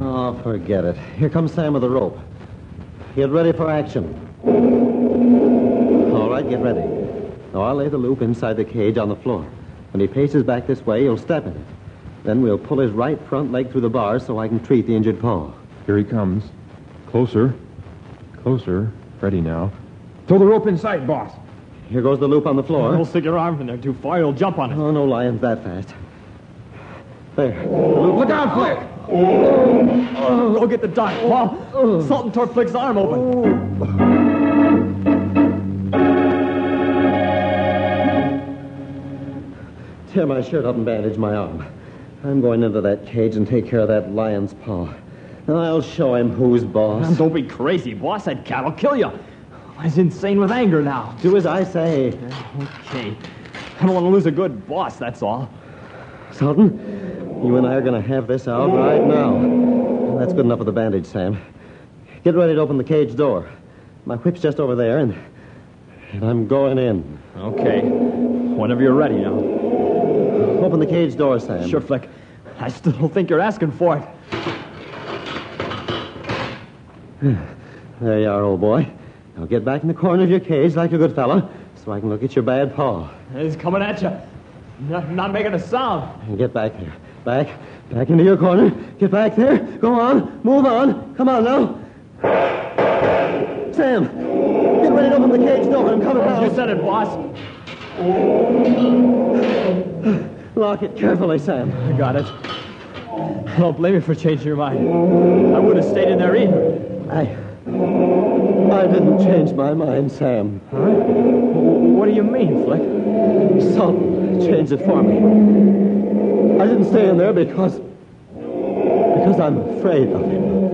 Oh, forget it. Here comes Sam with the rope. Get ready for action. All right, get ready. Now, I'll lay the loop inside the cage on the floor. When he paces back this way, you'll step in it. Then we'll pull his right front leg through the bars so I can treat the injured paw. Here he comes. Closer. Closer. Ready now. Throw the rope inside, boss. Here goes the loop on the floor. Don't stick your arm in there too far. You'll jump on it. Oh, no lions that fast. There. The loop. Look out, Flick! Go get the dart, Paul. Sultan tore Flick's arm open. Tear my shirt up and bandage my arm. I'm going into that cage and take care of that lion's paw. I'll show him who's boss. Don't be crazy, boss. That cat'll kill you. He's insane with anger now. Do as I say. Okay. I don't want to lose a good boss, that's all. Sultan, you and I are going to have this out right now. That's good enough of the bandage, Sam. Get ready to open the cage door. My whip's just over there, and I'm going in. Okay. Whenever you're ready now. Open the cage door, Sam. Sure, Flick. I still don't think you're asking for it. There you are, old boy. Now get back in the corner of your cage like a good fella so I can look at your bad paw. He's coming at you. Not making a sound. And get back there. Back into your corner. Get back there. Go on. Move on. Come on now. Sam, get ready to open the cage door. I'm coming now. You said it, boss. Lock it carefully, Sam. I got it. I don't blame you for changing your mind. I would have stayed in there either. I didn't change my mind, Sam. Huh? What do you mean, Flick? Sultan changed it for me. I didn't stay in there because I'm afraid of him.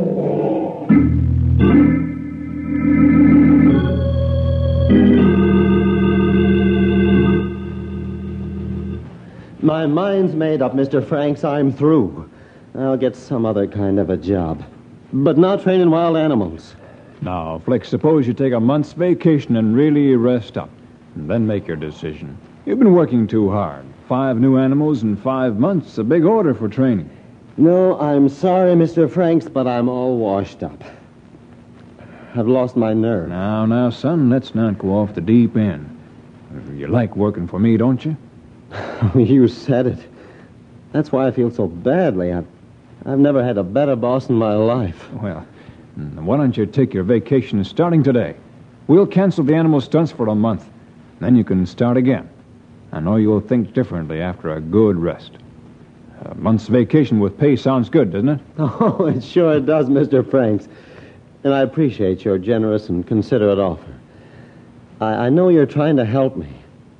My mind's made up, Mr. Franks. I'm through. I'll get some other kind of a job. But not training wild animals. Now, Flick, suppose you take a month's vacation and really rest up, and then make your decision. You've been working too hard. 5 new animals in 5 months, a big order for training. No, I'm sorry, Mr. Franks, but I'm all washed up. I've lost my nerve. Now, son, let's not go off the deep end. You like working for me, don't you? You said it. That's why I feel so badly. I've never had a better boss in my life. Well, why don't you take your vacation starting today? We'll cancel the animal stunts for a month. Then you can start again. I know you'll think differently after a good rest. A month's vacation with pay sounds good, doesn't it? Oh, it sure does, Mr. Franks. And I appreciate your generous and considerate offer. I know you're trying to help me.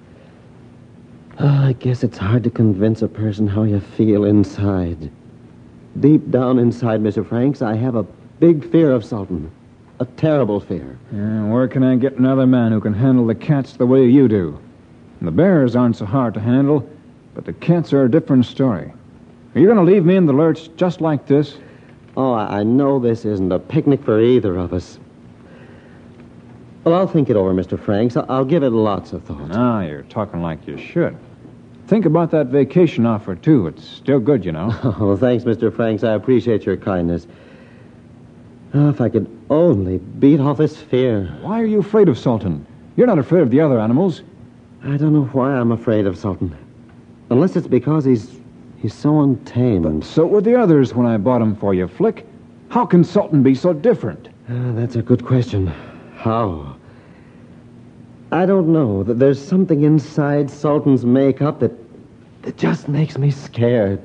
I guess it's hard to convince a person how you feel inside. Deep down inside, Mr. Franks, I have a big fear of Sultan. A terrible fear. Yeah, where can I get another man who can handle the cats the way you do? The bears aren't so hard to handle, but the cats are a different story. Are you going to leave me in the lurch just like this? Oh, I know this isn't a picnic for either of us. Well, I'll think it over, Mr. Franks. I'll give it lots of thought. Now, you're talking like you should. Think about that vacation offer, too. It's still good, you know. Oh, thanks, Mr. Franks. I appreciate your kindness. Oh, if I could only beat off this fear. Why are you afraid of Sultan? You're not afraid of the other animals. I don't know why I'm afraid of Sultan. Unless it's because he's so untamed. But so were the others when I bought him for you, Flick. How can Sultan be so different? That's a good question. How? I don't know. There's something inside Sultan's makeup that just makes me scared.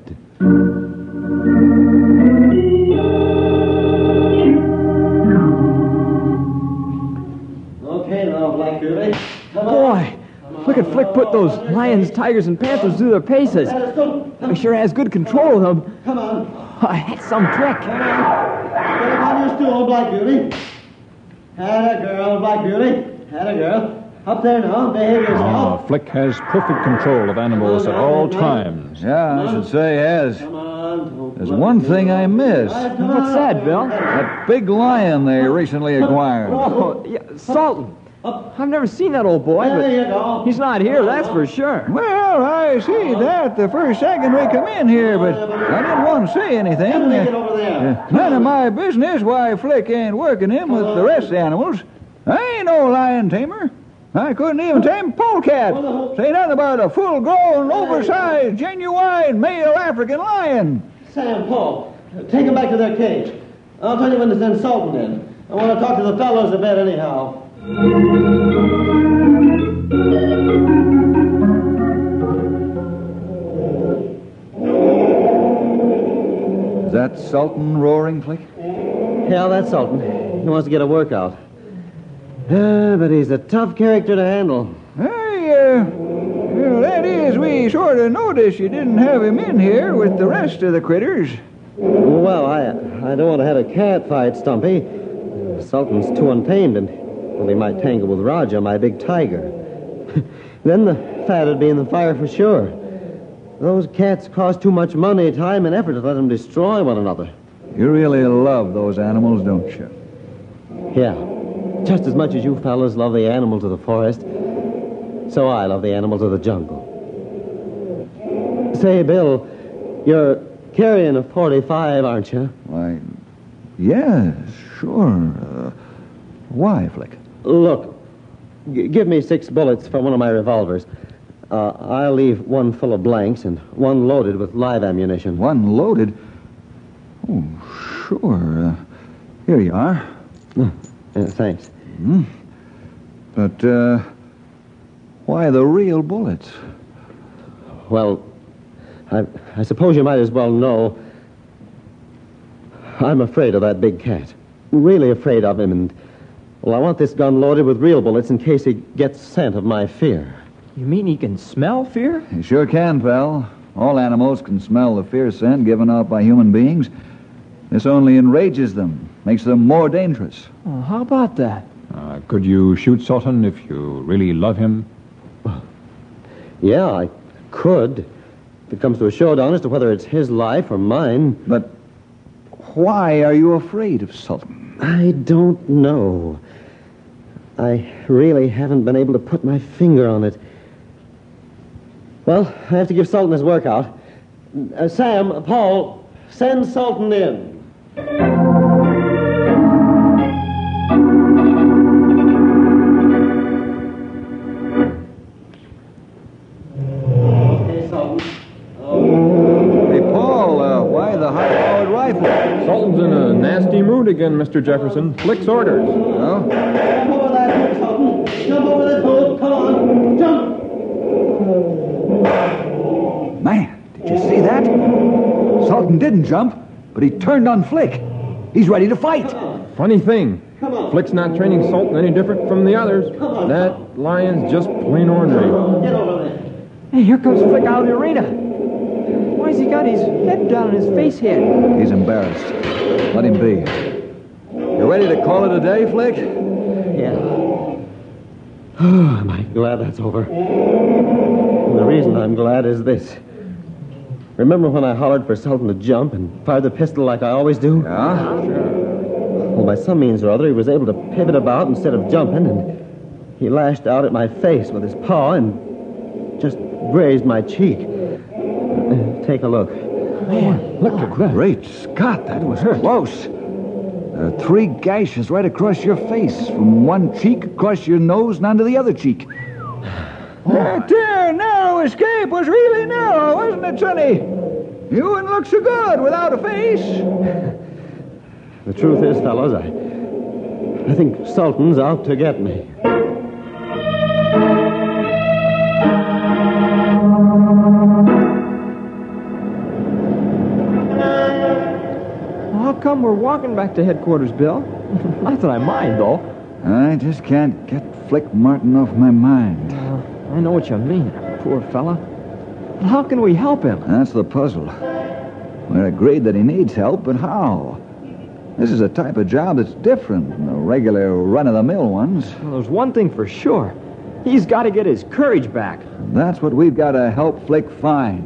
Okay, now, Black Beauty. Boy, look at Flick put those lions, tigers, and panthers through their paces. He sure has good control of them. Come on. That's some trick. Come on. Get up on your stool, Black Beauty. Had a girl, Black Beauty. Had a girl. Up there now. Behave yourself. Oh, Flick has perfect control of animals at all times. Yeah, I should say he has. Come on. There's one thing I miss. What's that, Bill? That big lion they recently acquired. Oh, yeah, Sultan. I've never seen that old boy, There you but go. he's not here, that's for sure. Well, I see that the first second we come in here, but I didn't want to say anything. Take it over there. None of my business why Flick ain't working him with the rest of the animals. I ain't no lion tamer. I couldn't even tame a polecat. Say nothing about a full-grown, oversized, genuine male African lion. Sam, Paul, take them back to their cage. I'll tell you when to send Sultan in. I want to talk to the fellows a bit anyhow. Is that Sultan roaring, Flick? Yeah, that's Sultan. He wants to get a workout. But he's a tough character to handle. Hey, well, that is, we sort of noticed you didn't have him in here with the rest of the critters. Well, I don't want to have a cat fight, Stumpy. Sultan's too untamed, and well, he might tangle with Raja, my big tiger. Then the fat would be in the fire for sure. Those cats cost too much money, time, and effort to let them destroy one another. You really love those animals, don't you? Yeah. Just as much as you fellas love the animals of the forest, so I love the animals of the jungle. Say, Bill, you're carrying a .45, aren't you? Why, yes, sure. Why, Flick? Look, give me 6 bullets from one of my revolvers. I'll leave one full of blanks and one loaded with live ammunition. One loaded? Oh, sure. Here you are. Thanks. But, why the real bullets? Well, I suppose you might as well know I'm afraid of that big cat. Really afraid of him, and, well, I want this gun loaded with real bullets in case he gets scent of my fear. You mean he can smell fear? You sure can, pal. All animals can smell the fear scent given out by human beings. This only enrages them, makes them more dangerous. Oh, how about that? Could you shoot Sultan if you really love him? Yeah, I could. If it comes to a showdown as to whether it's his life or mine. But why are you afraid of Sultan? I don't know. I really haven't been able to put my finger on it. Well, I have to give Sultan his workout. Sam, Paul, send Sultan in. Okay, Sultan. Hey, Paul, why the high-powered rifle? Sultan's in a nasty mood again, Mr. Jefferson. Flick's orders. Oh? Jump over that hook, Sultan. Jump over that hook. Come on. Jump. Man, did you see that? Sultan didn't jump, but he turned on Flick. He's ready to fight. Funny thing. Come on. Flick's not training Sultan any different from the others. That lion's just plain ornery. Get over there. Hey, here comes Flick out of the arena. Why's he got his head down and his face hid? He's embarrassed. Let him be. You ready to call it a day, Flick? Yeah. Am I glad that's over? And the reason I'm glad is this. Remember when I hollered for Sultan to jump and fired the pistol like I always do? Yeah? Well, by some means or other, he was able to pivot about instead of jumping, and he lashed out at my face with his paw and just grazed my cheek. Take a look. Man, look at that. Great Scott, that was close. 3 gashes right across your face, from one cheek across your nose and onto the other cheek. That narrow escape was really narrow, wasn't it, Sonny? You wouldn't look so good without a face. The truth is, fellows, I think Sultan's out to get me. How come we're walking back to headquarters, Bill? Not that I mind, though. I just can't get Flick Martin off my mind. I know what you mean, poor fella. But how can we help him? That's the puzzle. We're agreed that he needs help, but how? This is a type of job that's different from the regular run-of-the-mill ones. Well, there's one thing for sure. He's got to get his courage back. That's what we've got to help Flick find.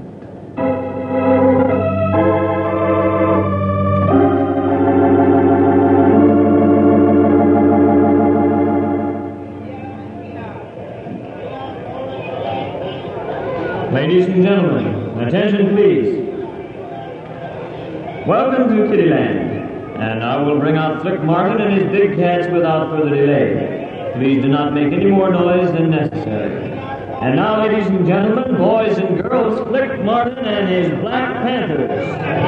Ladies and gentlemen, attention please. Welcome to Kittyland, and I will bring out Flick Martin and his big cats without further delay. Please do not make any more noise than necessary. And now, ladies and gentlemen, boys and girls, Flick Martin and his Black Panthers.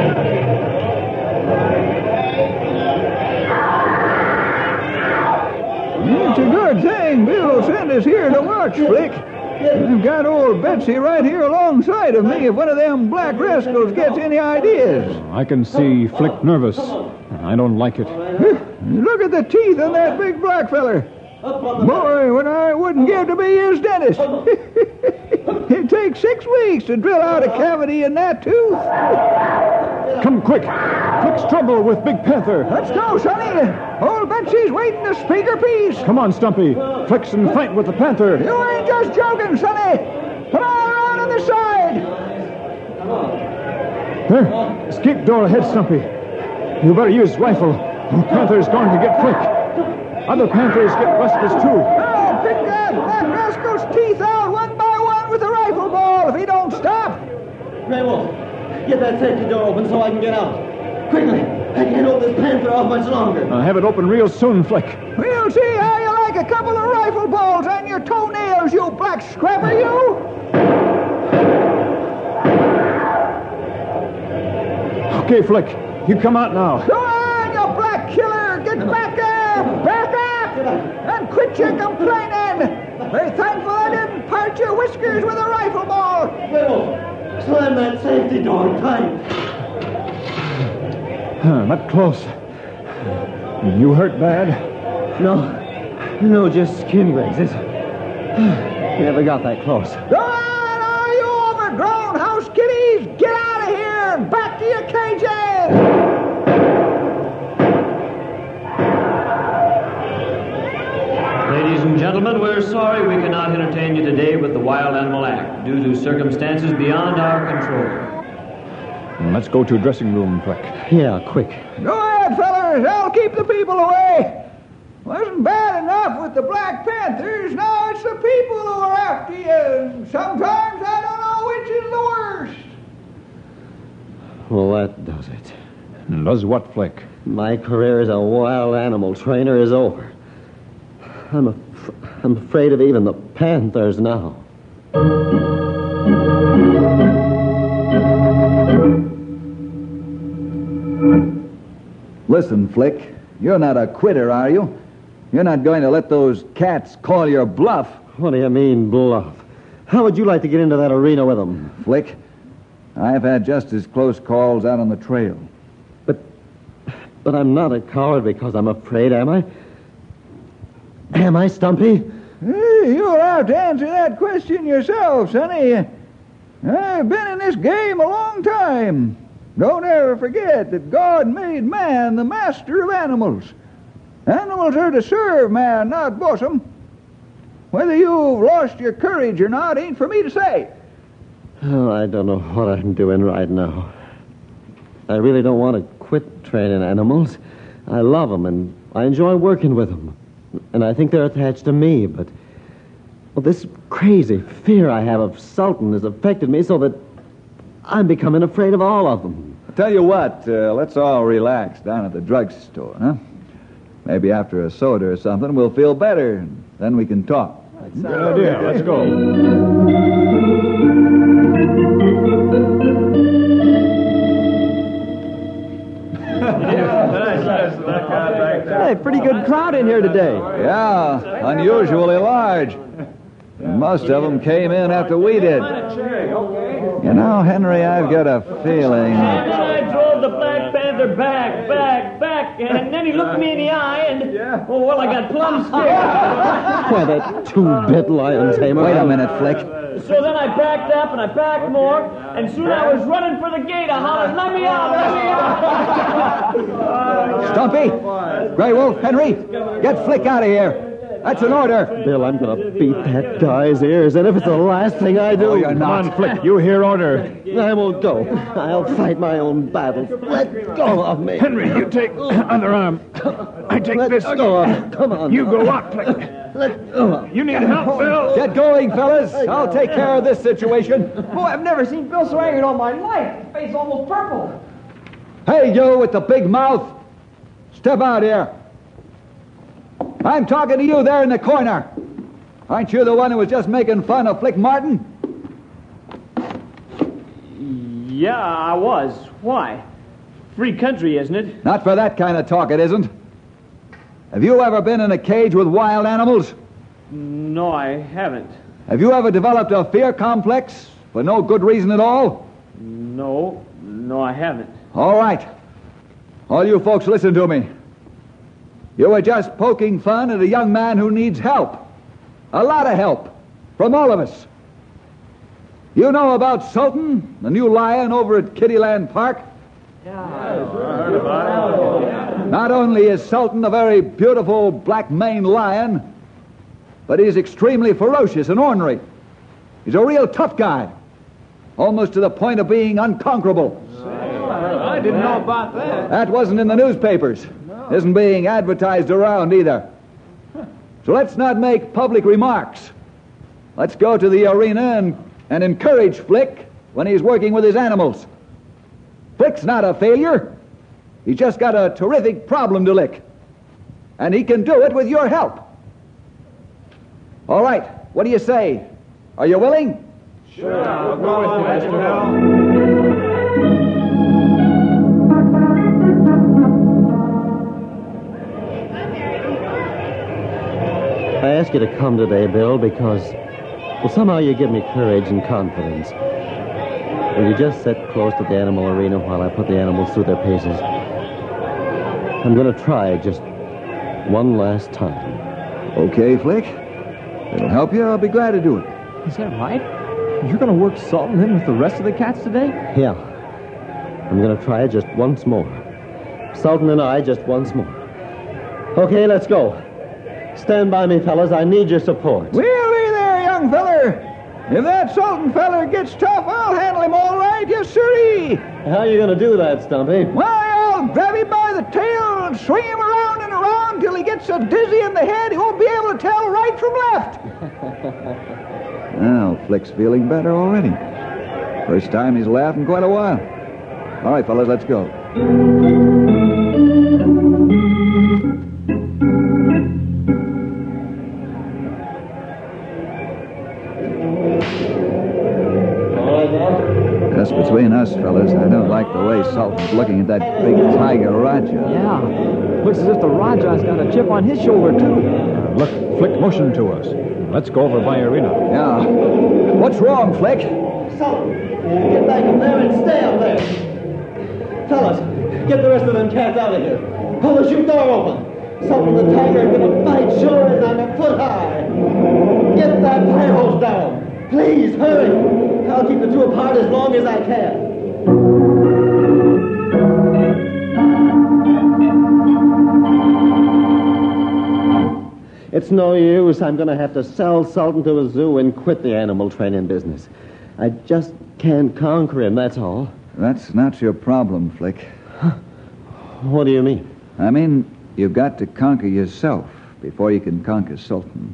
It's a good thing Bill sent us here to watch, Flick. I've got old Betsy right here alongside of me if one of them black rascals gets any ideas. I can see Flick nervous. I don't like it. Look at the teeth on that big black feller. Boy, what I wouldn't give to be his dentist. It takes 6 weeks to drill out a cavity in that tooth. Come quick. Flick's trouble with Big Panther. Let's go, Sonny. Old Betsy's waiting to speak her piece. Come on, Stumpy. Flick's in fight with the Panther. You ain't just joking, Sonny. Come on around on the side. There. Escape door ahead, Stumpy. You better use rifle. The Panther's going to get Flick. Other Panthers get restless, too. Oh, pick that black rascal's teeth out one by one with a rifle ball if he don't stop. Grey Wolf, get that safety door open so I can get out. Quickly, I can't hold this Panther off much longer. I'll have it open real soon, Flick. We'll see how you like a couple of rifle balls on your toenails, you black scrapper, you. Okay, Flick. You come out now. Go on, you black killer. Get back up. Back up. And quit your complaining. Be thankful I didn't part your whiskers with a rifle ball. Grey Wolf, slam that safety door tight. Not close. You hurt bad? No, just skin grazes. Never got that close. Go on, all you overgrown house kitties. Get out of here and back to your cages. Ladies and gentlemen, we're sorry we cannot entertain you today with the Wild Animal Act due to circumstances beyond our control. Let's go to a dressing room, Flick. Yeah, quick. Go ahead, fellas. I'll keep the people away. Wasn't bad enough with the Black Panthers. Now it's the people who are after you. Sometimes I don't know which is the worst. Well, that does it. Does what, Flick? My career as a wild animal trainer is over. I'm afraid of even the Panthers now. Listen, Flick, you're not a quitter, are you? You're not going to let those cats call your bluff. What do you mean, bluff? How would you like to get into that arena with them? Flick, I've had just as close calls out on the trail. But I'm not a coward because I'm afraid, am I? Am I, Stumpy? You'll have to answer that question yourself, Sonny. I've been in this game a long time. Don't ever forget that God made man the master of animals. Animals are to serve man, not boss 'em. Whether you've lost your courage or not ain't for me to say. Oh, I don't know what I'm doing right now. I really don't want to quit training animals. I love them, and I enjoy working with them. And I think they're attached to me, but... Well, this crazy fear I have of Sultan has affected me so that I'm becoming afraid of all of them. Tell you what, let's all relax down at the drugstore, huh? Maybe after a soda or something, we'll feel better, and then we can talk. Good idea. Let's go. Hey, pretty good crowd in here today. Yeah, unusually large. Most of them came in after we did. You know, Henry, I've got a feeling... And then I drove the Black Panther back, and then he looked me in the eye, and... Oh, well, I got plumb scared. Why, that two-bit lion tamer... Wait a minute, Flick. So then I backed up, and I backed more, and soon I was running for the gate. I hollered, let me out, let me out. Stumpy, Grey Wolf, Henry, get Flick out of here. That's an order. Bill, I'm going to beat that guy's ears, and if it's the last thing I do... Oh, you're Come not. on, Flick. You hear order. I won't go. I'll fight my own battles. Let go of me. Henry, you take underarm. I take Let this. go of me. Come on. You go up, Flick. Let go of me. You need help, Bill. Get going, fellas. I'll take care of this situation. Boy, I've never seen Bill so angry in all my life. His face almost purple. Hey, you with the big mouth. Step out here. I'm talking to you there in the corner. Aren't you the one who was just making fun of Flick Martin? Yeah, I was. Why? Free country, isn't it? Not for that kind of talk, it isn't. Have you ever been in a cage with wild animals? No, I haven't. Have you ever developed a fear complex for no good reason at all? No, I haven't. All right. All you folks, listen to me. You were just poking fun at a young man who needs help. A lot of help. From all of us. You know about Sultan, the new lion over at Kittyland Park? Not only is Sultan a very beautiful black maned lion, but he's extremely ferocious and ornery. He's a real tough guy. Almost to the point of being unconquerable. I didn't know about that. That wasn't in the newspapers. Isn't being advertised around either. So let's not make public remarks. Let's go to the arena and encourage Flick when he's working with his animals. Flick's not a failure. He's just got a terrific problem to lick. And he can do it with your help. All right, what do you say? Are you willing? Sure, I'll go with you, Mr. Bell. I ask you to come today, Bill, because, well, somehow you give me courage and confidence. Will you just sit close to the animal arena while I put the animals through their paces? I'm going to try just one last time. Okay, Flick. It'll help you. I'll be glad to do it. Is that right? You're going to work Sultan in with the rest of the cats today? Yeah. I'm going to try it just once more. Sultan and I just once more. Okay, let's go. Stand by me, fellas. I need your support. We'll be there, young feller. If that Sultan feller gets tough, I'll handle him all right. Yes, sirree. How are you going to do that, Stumpy? Why, I'll grab him by the tail and swing him around and around till he gets so dizzy in the head he won't be able to tell right from left. Now, Flick's feeling better already. First time he's laughed in quite a while. All right, fellas, let's go. Just between us, fellas, I don't like the way Sultan's looking at that big tiger Raja. Yeah. Looks as if the Rajah's got a chip on his shoulder, too. Look, Flick motioned to us. Let's go over by arena. Yeah. What's wrong, Flick? Sultan, get back up there and stay up there. Fellas, get the rest of them cats out of here. Pull the chute door open. Sultan the tiger is going to fight sure as I'm a foot high. Get that fire hose down. Please, hurry. I'll keep the two apart as long as I can. It's no use. I'm going to have to sell Sultan to a zoo and quit the animal training business. I just can't conquer him, that's all. That's not your problem, Flick. What do you mean? I mean, you've got to conquer yourself before you can conquer Sultan.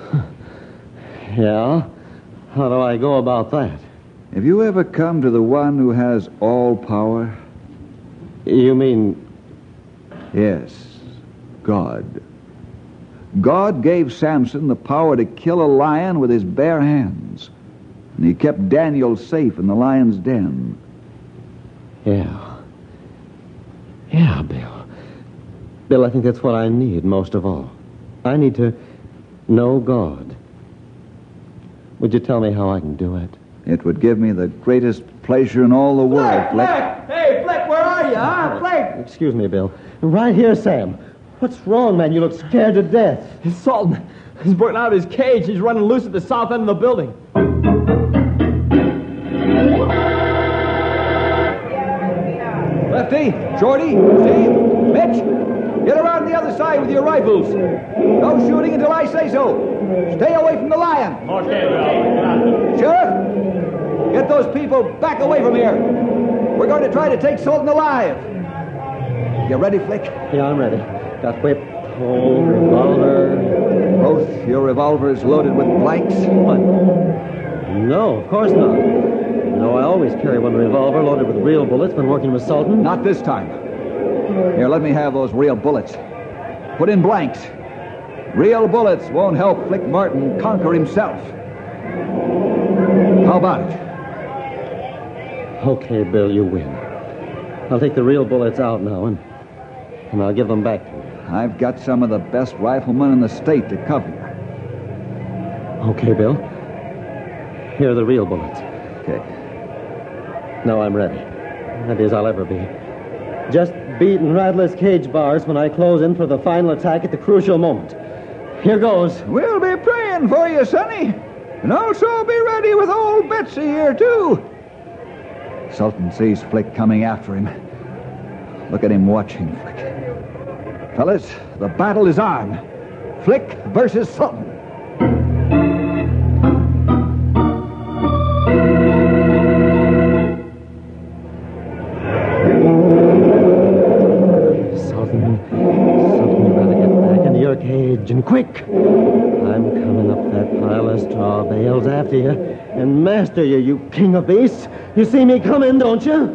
Yeah? How do I go about that? Have you ever come to the one who has all power? You mean... Yes, God. God gave Samson the power to kill a lion with his bare hands. And he kept Daniel safe in the lion's den. Yeah. Yeah, Bill. Bill, I think that's what I need most of all. I need to know God. Would you tell me how I can do it? It would give me the greatest pleasure in all the world, Flick. Hey, Flick, where are you, huh? Flick! Excuse me, Bill. Right here, Sam. What's wrong, man? You look scared to death. It's Sultan. He's broken out of his cage. He's running loose at the south end of the building. Lefty, Shorty, Steve, Mitch, Get around the other side with your rifles. No shooting until I say so. Stay away from the lion. Okay, Bill. Sheriff, get those people back away from here. We're going to try to take Sultan alive. You ready, Flick? Yeah, I'm ready. Got whip, pole, revolver. Both your revolvers loaded with blanks? What? No, of course not. No, I always carry one revolver loaded with real bullets when working with Sultan. Not this time. Here, let me have those real bullets. Put in blanks. Real bullets won't help Flick Martin conquer himself. How about it? Okay, Bill, you win. I'll take the real bullets out now, and I'll give them back to you. I've got some of the best riflemen in the state to cover you. Okay, Bill. Here are the real bullets. Okay. Now I'm ready. That is, I'll ever be. Just beat and rattle his cage bars when I close in for the final attack at the crucial moment. Here goes. We'll be praying for you, Sonny. And also be ready with old Betsy here, too. Sultan sees Flick coming after him. Look at him watching Flick. Fellas, the battle is on. Flick versus Sultan. Sultan, you better get back into your cage, and quick. I'm coming up that pile of straw bales after you and master you, you king of beasts. You see me coming, don't you?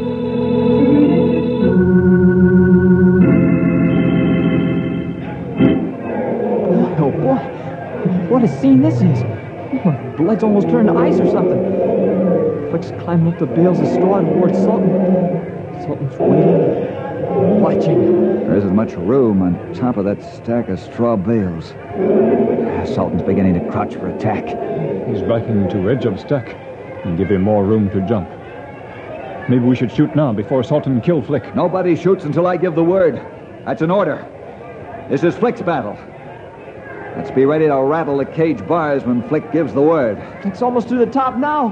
Oh, boy. What a scene this is. Oh, blood's almost turned to ice or something. Flick's climbing up the bales of straw towards Sultan. Sultan's waiting, watching. There isn't much room on top of that stack of straw bales. Sultan's beginning to crouch for attack. He's backing to edge of stack and give him more room to jump. Maybe we should shoot now before Sultan kill Flick. Nobody shoots until I give the word. That's an order. This is Flick's battle. Let's be ready to rattle the cage bars when Flick gives the word. Flick's almost to the top now.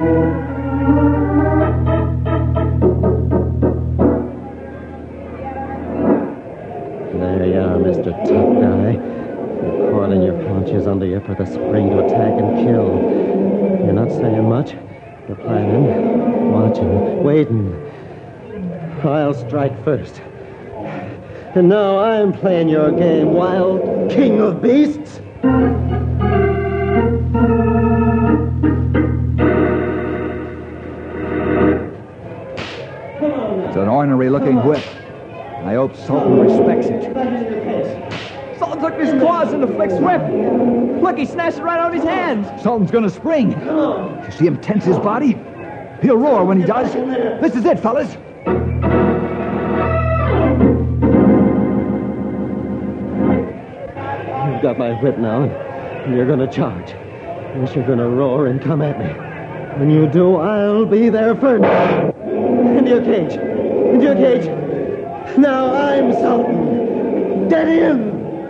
There you are, Mr. Tough Guy. You're coiling your paunches under you for the spring to attack and kill. You're not saying much. You're planning, watching, waiting. I'll strike first. And now I'm playing your game, wild king of beasts. It's an ornery-looking whip. I hope Sultan respects it. Sultan took his claws into Flick's whip. Look, he snatched it right out of his hands. Sultan's gonna spring. You see him tense his body? He'll roar when he does. This is it, fellas. You've got my whip now, and you're going to charge. Yes, you're going to roar and come at me. When you do, I'll be there first. Into your cage. Into your cage. Now I'm Sultan. Get in!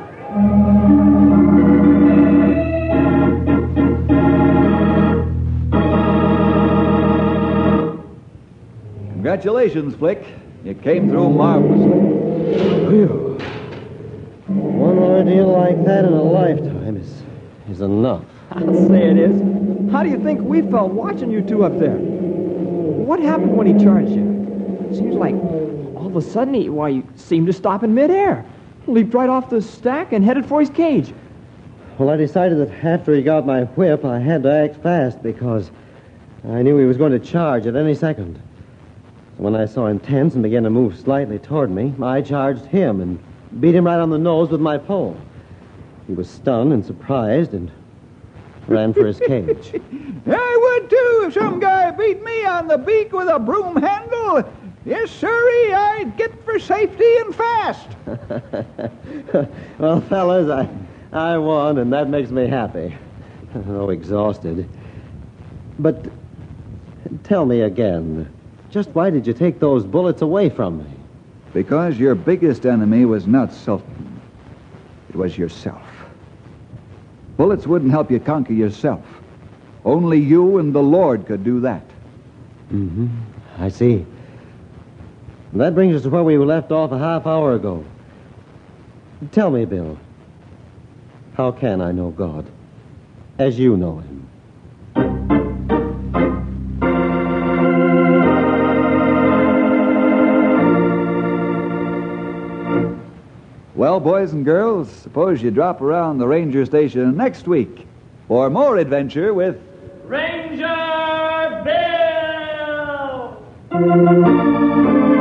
Congratulations, Flick. You came through marvelously. Phew. One ordeal like that in a lifetime is enough. I'll say it is. How do you think we felt watching you two up there? What happened when he charged you? Seems like all of a sudden he seemed to stop in midair. Leaped right off the stack and headed for his cage. Well, I decided that after he got my whip, I had to act fast because I knew he was going to charge at any second. When I saw him tense and began to move slightly toward me, I charged him and beat him right on the nose with my pole. He was stunned and surprised and ran for his cage. I would, too, if some guy beat me on the beak with a broom handle. Yes, sirree, I'd get for safety and fast. Well, fellas, I won, and that makes me happy. Oh, exhausted. But tell me again, just why did you take those bullets away from me? Because your biggest enemy was not Sultan. It was yourself. Bullets wouldn't help you conquer yourself. Only you and the Lord could do that. Mm-hmm. I see. And that brings us to where we left off a half hour ago. Tell me, Bill, how can I know God as you know him? Well, boys and girls, suppose you drop around the ranger station next week for more adventure with Ranger Bill!